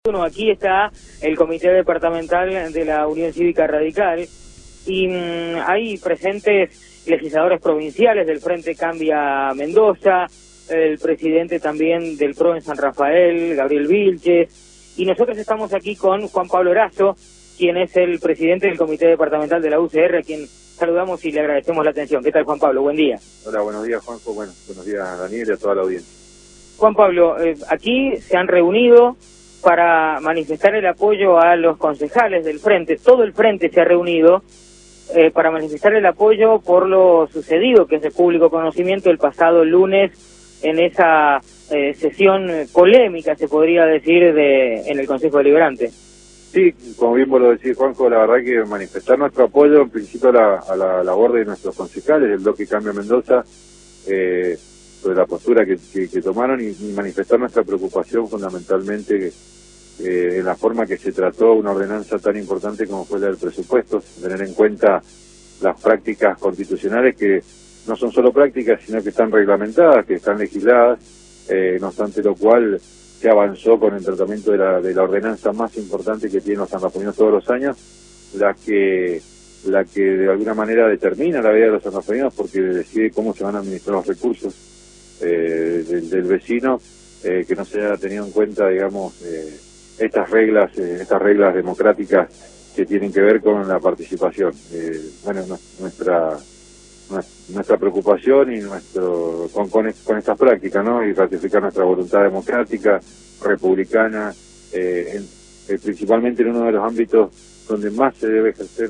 Aquí está el Comité Departamental de la Unión Cívica Radical y hay presentes legisladores provinciales del Frente Cambia Mendoza, el presidente también del PRO en San Rafael, Gabriel Vilches, y nosotros estamos aquí con Juan Pablo Erazo, quien es el presidente del Comité Departamental de la UCR, a quien saludamos y le agradecemos la atención. ¿Qué tal, Juan Pablo? Buen día. Hola, buenos días, Juanjo. Bueno, buenos días, Daniel, y a toda la audiencia. Juan Pablo, aquí se han reunido para manifestar el apoyo a los concejales del Frente. Todo el Frente se ha reunido para manifestar el apoyo por lo sucedido, que es de público conocimiento, el pasado lunes en esa sesión polémica, se podría decir, en el Consejo Deliberante. Sí, como bien vos lo decís, Juanjo, la verdad que manifestar nuestro apoyo en principio a la labor de nuestros concejales del bloque Cambia Mendoza, sobre la postura que tomaron y manifestar nuestra preocupación fundamentalmente en la forma que se trató una ordenanza tan importante como fue la del presupuesto, tener en cuenta las prácticas constitucionales que no son solo prácticas, sino que están reglamentadas, que están legisladas, no obstante lo cual se avanzó con el tratamiento de la ordenanza más importante que tienen los sanrafaelinos todos los años, la que de alguna manera determina la vida de los sanrafaelinos porque decide cómo se van a administrar los recursos del vecino, que no se haya tenido en cuenta, digamos, estas reglas democráticas que tienen que ver con la participación. Bueno, nuestra preocupación y con estas prácticas, ¿no? Y ratificar nuestra voluntad democrática, republicana, principalmente en uno de los ámbitos donde más se debe ejercer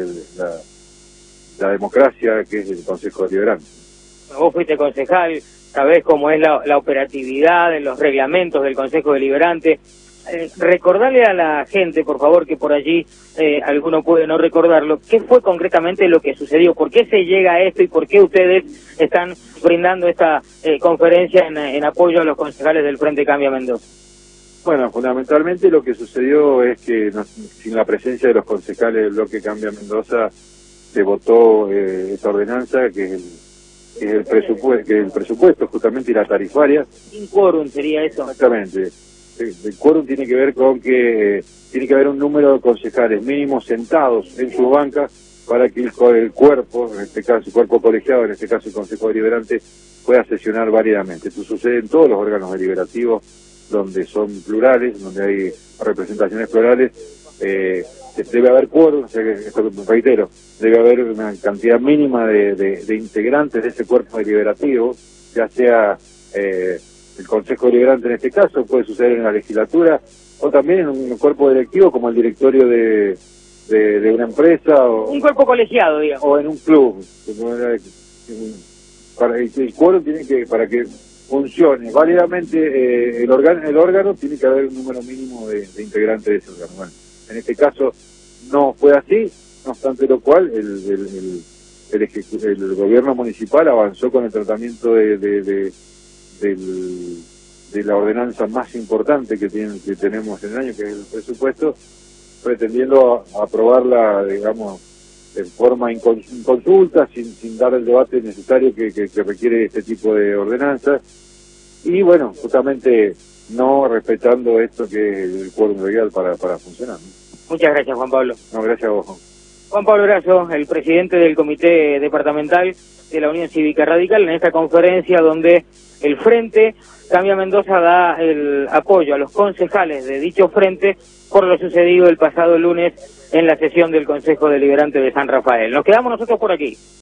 la democracia, que es el Consejo Deliberante. Vos fuiste concejal, sabés cómo es la operatividad de los reglamentos del Consejo Deliberante. Recordarle a la gente, por favor, que por allí alguno puede no recordarlo, ¿qué fue concretamente lo que sucedió? ¿Por qué se llega a esto y por qué ustedes están brindando esta conferencia en apoyo a los concejales del Frente Cambia Mendoza? Bueno, fundamentalmente lo que sucedió es que sin la presencia de los concejales del bloque Cambia Mendoza se votó esta ordenanza que es el presupuesto justamente y la tarifaria. Sin quórum sería eso. Exactamente. El quórum tiene que ver con que tiene que haber un número de concejales mínimos sentados en su banca para que el cuerpo, en este caso el cuerpo colegiado, en este caso el Consejo Deliberante, pueda sesionar válidamente. Esto sucede en todos los órganos deliberativos donde son plurales, donde hay representaciones plurales. Debe haber quórum, o sea que, esto reitero, debe haber una cantidad mínima de integrantes de ese cuerpo deliberativo, ya sea el Consejo Deliberante en este caso, puede suceder en la legislatura, o también en un cuerpo directivo como el directorio de una empresa, o un cuerpo colegiado, digamos, o en un club. El quórum tiene que, para que funcione válidamente el órgano, tiene que haber un número mínimo de integrantes de ese órgano. Bueno, en este caso no fue así, no obstante lo cual el gobierno municipal avanzó con el tratamiento de la ordenanza más importante que tenemos en el año, que es el presupuesto, pretendiendo aprobarla, digamos, en forma inconsulta, sin dar el debate necesario que requiere este tipo de ordenanzas, y bueno, justamente no respetando esto que es el quórum legal para funcionar, ¿no? Muchas gracias, Juan Pablo. No, gracias a vos, Juan. Juan Pablo Erazo, el presidente del Comité Departamental de la Unión Cívica Radical, en esta conferencia donde el Frente Cambia Mendoza da el apoyo a los concejales de dicho frente por lo sucedido el pasado lunes en la sesión del Consejo Deliberante de San Rafael. Nos quedamos nosotros por aquí.